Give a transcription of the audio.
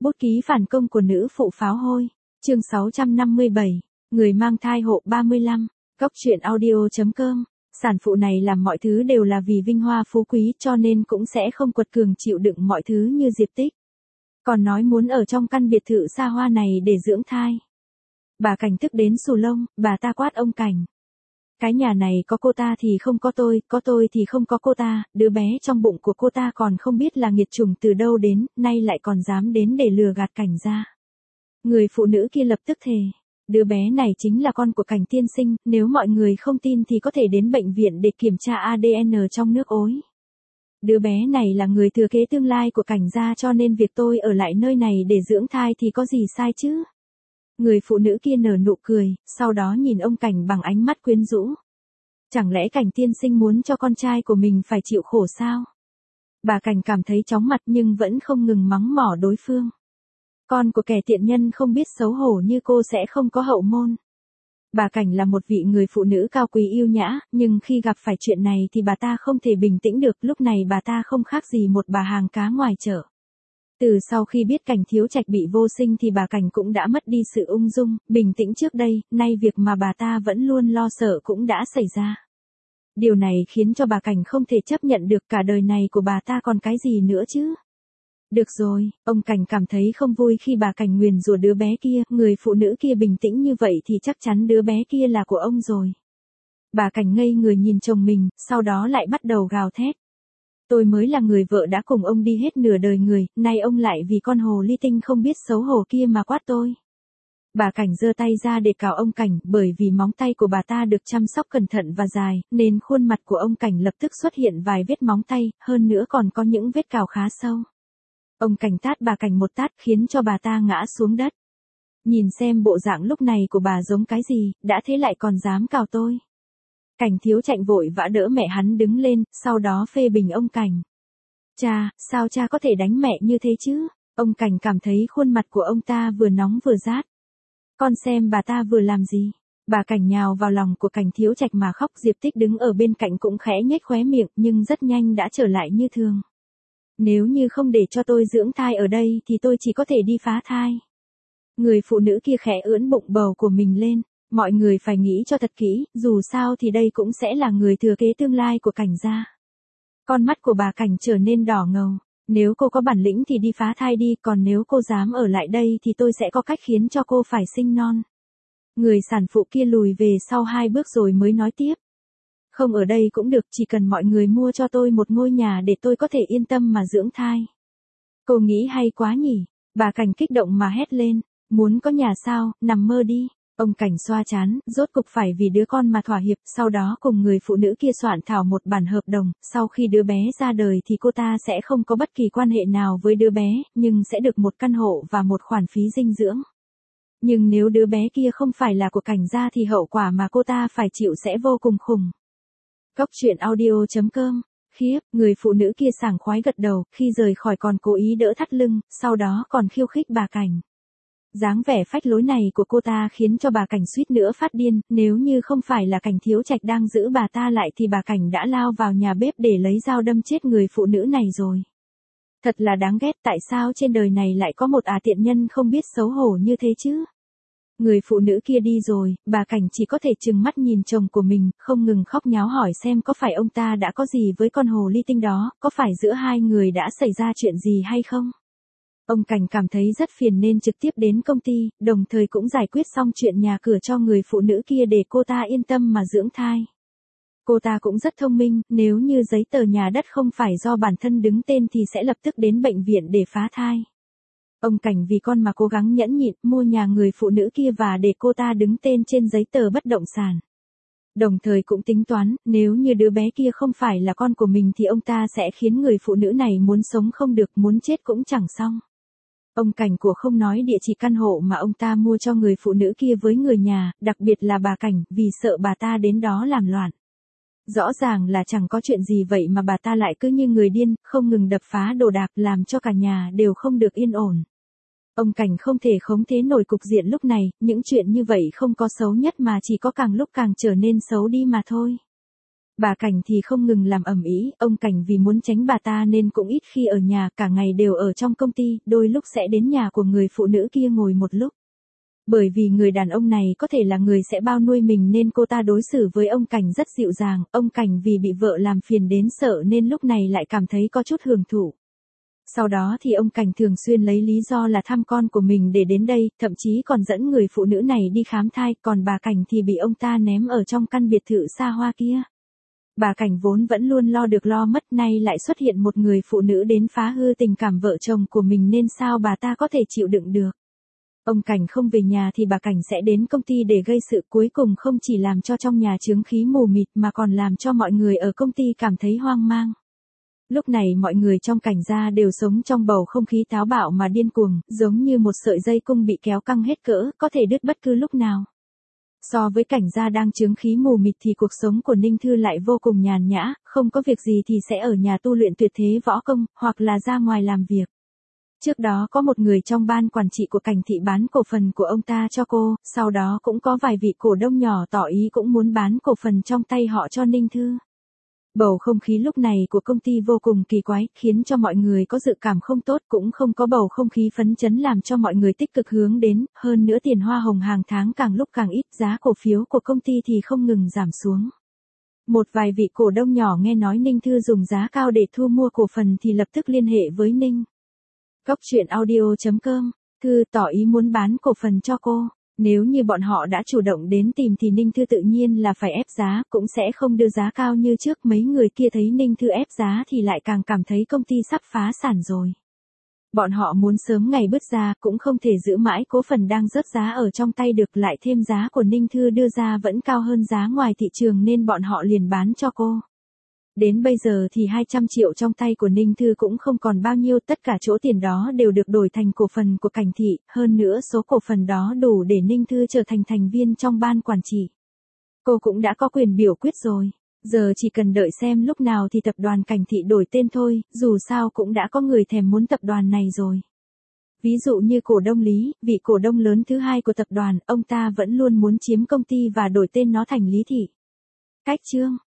Bút ký phản công của nữ phụ pháo hôi. Chương 657. Người mang thai hộ 35. Cóc truyện audio.com. Sản phụ này làm mọi thứ đều là vì vinh hoa phú quý, cho nên cũng sẽ không quật cường chịu đựng mọi thứ như Diệp Tích. Còn nói muốn ở trong căn biệt thự xa hoa này để dưỡng thai. Bà Cảnh tức đến xù lông, bà ta quát ông Cảnh. Cái nhà này có cô ta thì không có tôi thì không có cô ta, đứa bé trong bụng của cô ta còn không biết là nghiệt chủng từ đâu đến, nay lại còn dám đến để lừa gạt Cảnh ra. Người phụ nữ kia lập tức thề. Đứa bé này chính là con của Cảnh tiên sinh, nếu mọi người không tin thì có thể đến bệnh viện để kiểm tra ADN trong nước ối. Đứa bé này là người thừa kế tương lai của Cảnh gia, cho nên việc tôi ở lại nơi này để dưỡng thai thì có gì sai chứ? Người phụ nữ kia nở nụ cười, sau đó nhìn ông Cảnh bằng ánh mắt quyến rũ. Chẳng lẽ Cảnh tiên sinh muốn cho con trai của mình phải chịu khổ sao? Bà Cảnh cảm thấy chóng mặt nhưng vẫn không ngừng mắng mỏ đối phương. Con của kẻ tiện nhân không biết xấu hổ như cô sẽ không có hậu môn. Bà Cảnh là một vị người phụ nữ cao quý yêu nhã, nhưng khi gặp phải chuyện này thì bà ta không thể bình tĩnh được, lúc này bà ta không khác gì một bà hàng cá ngoài chợ. Từ sau khi biết Cảnh Thiếu Trạch bị vô sinh thì bà Cảnh cũng đã mất đi sự ung dung, bình tĩnh trước đây, nay việc mà bà ta vẫn luôn lo sợ cũng đã xảy ra. Điều này khiến cho bà Cảnh không thể chấp nhận được, cả đời này của bà ta còn cái gì nữa chứ. Được rồi, ông Cảnh cảm thấy không vui khi bà Cảnh nguyền rủa đứa bé kia, người phụ nữ kia bình tĩnh như vậy thì chắc chắn đứa bé kia là của ông rồi. Bà Cảnh ngây người nhìn chồng mình, sau đó lại bắt đầu gào thét. Tôi mới là người vợ đã cùng ông đi hết nửa đời người, nay ông lại vì con hồ ly tinh không biết xấu hổ kia mà quát tôi. Bà Cảnh giơ tay ra để cào ông Cảnh, bởi vì móng tay của bà ta được chăm sóc cẩn thận và dài, nên khuôn mặt của ông Cảnh lập tức xuất hiện vài vết móng tay, hơn nữa còn có những vết cào khá sâu. Ông Cảnh tát bà Cảnh một tát khiến cho bà ta ngã xuống đất. Nhìn xem bộ dạng lúc này của bà giống cái gì, đã thế lại còn dám cào tôi. Cảnh Thiếu Trạch vội vã đỡ mẹ hắn đứng lên, sau đó phê bình ông Cảnh. Cha, sao cha có thể đánh mẹ như thế chứ? Ông Cảnh cảm thấy khuôn mặt của ông ta vừa nóng vừa rát. Con xem bà ta vừa làm gì? Bà Cảnh nhào vào lòng của Cảnh Thiếu Trạch mà khóc. Diệp Tích đứng ở bên cạnh cũng khẽ nhếch khóe miệng, nhưng rất nhanh đã trở lại như thường. Nếu như không để cho tôi dưỡng thai ở đây thì tôi chỉ có thể đi phá thai. Người phụ nữ kia khẽ ưỡn bụng bầu của mình lên. Mọi người phải nghĩ cho thật kỹ, dù sao thì đây cũng sẽ là người thừa kế tương lai của Cảnh gia. Con mắt của bà Cảnh trở nên đỏ ngầu. Nếu cô có bản lĩnh thì đi phá thai đi, còn nếu cô dám ở lại đây thì tôi sẽ có cách khiến cho cô phải sinh non. Người sản phụ kia lùi về sau 2 bước rồi mới nói tiếp. Không ở đây cũng được, chỉ cần mọi người mua cho tôi một ngôi nhà để tôi có thể yên tâm mà dưỡng thai. Cô nghĩ hay quá nhỉ? Bà Cảnh kích động mà hét lên. Muốn có nhà sao, nằm mơ đi. Ông Cảnh xoa trán, rốt cục phải vì đứa con mà thỏa hiệp, sau đó cùng người phụ nữ kia soạn thảo một bản hợp đồng, sau khi đứa bé ra đời thì cô ta sẽ không có bất kỳ quan hệ nào với đứa bé, nhưng sẽ được một căn hộ và một khoản phí dinh dưỡng. Nhưng nếu đứa bé kia không phải là của Cảnh gia thì hậu quả mà cô ta phải chịu sẽ vô cùng khủng. Cóc truyện audio.com. Khiếp, người phụ nữ kia sảng khoái gật đầu, khi rời khỏi còn cố ý đỡ thắt lưng, sau đó còn khiêu khích bà Cảnh. Dáng vẻ phách lối này của cô ta khiến cho bà Cảnh suýt nữa phát điên, nếu như không phải là Cảnh Thiếu Trạch đang giữ bà ta lại thì bà Cảnh đã lao vào nhà bếp để lấy dao đâm chết người phụ nữ này rồi. Thật là đáng ghét, tại sao trên đời này lại có một tiện nhân không biết xấu hổ như thế chứ? Người phụ nữ kia đi rồi, bà Cảnh chỉ có thể trừng mắt nhìn chồng của mình, không ngừng khóc nháo hỏi xem có phải ông ta đã có gì với con hồ ly tinh đó, có phải giữa hai người đã xảy ra chuyện gì hay không? Ông Cảnh cảm thấy rất phiền nên trực tiếp đến công ty, đồng thời cũng giải quyết xong chuyện nhà cửa cho người phụ nữ kia để cô ta yên tâm mà dưỡng thai. Cô ta cũng rất thông minh, nếu như giấy tờ nhà đất không phải do bản thân đứng tên thì sẽ lập tức đến bệnh viện để phá thai. Ông Cảnh vì con mà cố gắng nhẫn nhịn, mua nhà người phụ nữ kia và để cô ta đứng tên trên giấy tờ bất động sản. Đồng thời cũng tính toán, nếu như đứa bé kia không phải là con của mình thì ông ta sẽ khiến người phụ nữ này muốn sống không được, muốn chết cũng chẳng xong. Ông Cảnh của không nói địa chỉ căn hộ mà ông ta mua cho người phụ nữ kia với người nhà, đặc biệt là bà Cảnh, vì sợ bà ta đến đó làm loạn. Rõ ràng là chẳng có chuyện gì vậy mà bà ta lại cứ như người điên, không ngừng đập phá đồ đạc làm cho cả nhà đều không được yên ổn. Ông Cảnh không thể khống chế nổi cục diện lúc này, những chuyện như vậy không có xấu nhất mà chỉ có càng lúc càng trở nên xấu đi mà thôi. Bà Cảnh thì không ngừng làm ầm ĩ, ông Cảnh vì muốn tránh bà ta nên cũng ít khi ở nhà, cả ngày đều ở trong công ty, đôi lúc sẽ đến nhà của người phụ nữ kia ngồi một lúc. Bởi vì người đàn ông này có thể là người sẽ bao nuôi mình nên cô ta đối xử với ông Cảnh rất dịu dàng, ông Cảnh vì bị vợ làm phiền đến sợ nên lúc này lại cảm thấy có chút hưởng thụ. Sau đó thì ông Cảnh thường xuyên lấy lý do là thăm con của mình để đến đây, thậm chí còn dẫn người phụ nữ này đi khám thai, còn bà Cảnh thì bị ông ta ném ở trong căn biệt thự xa hoa kia. Bà Cảnh vốn vẫn luôn lo được lo mất, nay lại xuất hiện một người phụ nữ đến phá hư tình cảm vợ chồng của mình nên sao bà ta có thể chịu đựng được. Ông Cảnh không về nhà thì bà Cảnh sẽ đến công ty để gây sự, cuối cùng không chỉ làm cho trong nhà chướng khí mù mịt mà còn làm cho mọi người ở công ty cảm thấy hoang mang. Lúc này mọi người trong Cảnh gia đều sống trong bầu không khí táo bạo mà điên cuồng, giống như một sợi dây cung bị kéo căng hết cỡ, có thể đứt bất cứ lúc nào. So với Cảnh gia đang chướng khí mù mịt thì cuộc sống của Ninh Thư lại vô cùng nhàn nhã, không có việc gì thì sẽ ở nhà tu luyện tuyệt thế võ công, hoặc là ra ngoài làm việc. Trước đó có một người trong ban quản trị của Cảnh thị bán cổ phần của ông ta cho cô, sau đó cũng có vài vị cổ đông nhỏ tỏ ý cũng muốn bán cổ phần trong tay họ cho Ninh Thư. Bầu không khí lúc này của công ty vô cùng kỳ quái, khiến cho mọi người có dự cảm không tốt, cũng không có bầu không khí phấn chấn làm cho mọi người tích cực hướng đến, hơn nữa tiền hoa hồng hàng tháng càng lúc càng ít, giá cổ phiếu của công ty thì không ngừng giảm xuống. Một vài vị cổ đông nhỏ nghe nói Ninh Thư dùng giá cao để thu mua cổ phần thì lập tức liên hệ với Ninh. Cóc truyện audio.com, Thư tỏ ý muốn bán cổ phần cho cô. Nếu như bọn họ đã chủ động đến tìm thì Ninh Thư tự nhiên là phải ép giá, cũng sẽ không đưa giá cao như trước. Mấy người kia thấy Ninh Thư ép giá thì lại càng cảm thấy công ty sắp phá sản rồi. Bọn họ muốn sớm ngày bứt ra, cũng không thể giữ mãi cổ phần đang rớt giá ở trong tay được, lại thêm giá của Ninh Thư đưa ra vẫn cao hơn giá ngoài thị trường nên bọn họ liền bán cho cô. Đến bây giờ thì 200 triệu trong tay của Ninh Thư cũng không còn bao nhiêu, tất cả chỗ tiền đó đều được đổi thành cổ phần của Cảnh thị, hơn nữa số cổ phần đó đủ để Ninh Thư trở thành thành viên trong ban quản trị. Cô cũng đã có quyền biểu quyết rồi, giờ chỉ cần đợi xem lúc nào thì tập đoàn Cảnh thị đổi tên thôi, dù sao cũng đã có người thèm muốn tập đoàn này rồi. Ví dụ như cổ đông Lý, vị cổ đông lớn thứ hai của tập đoàn, ông ta vẫn luôn muốn chiếm công ty và đổi tên nó thành Lý thị. Cách chương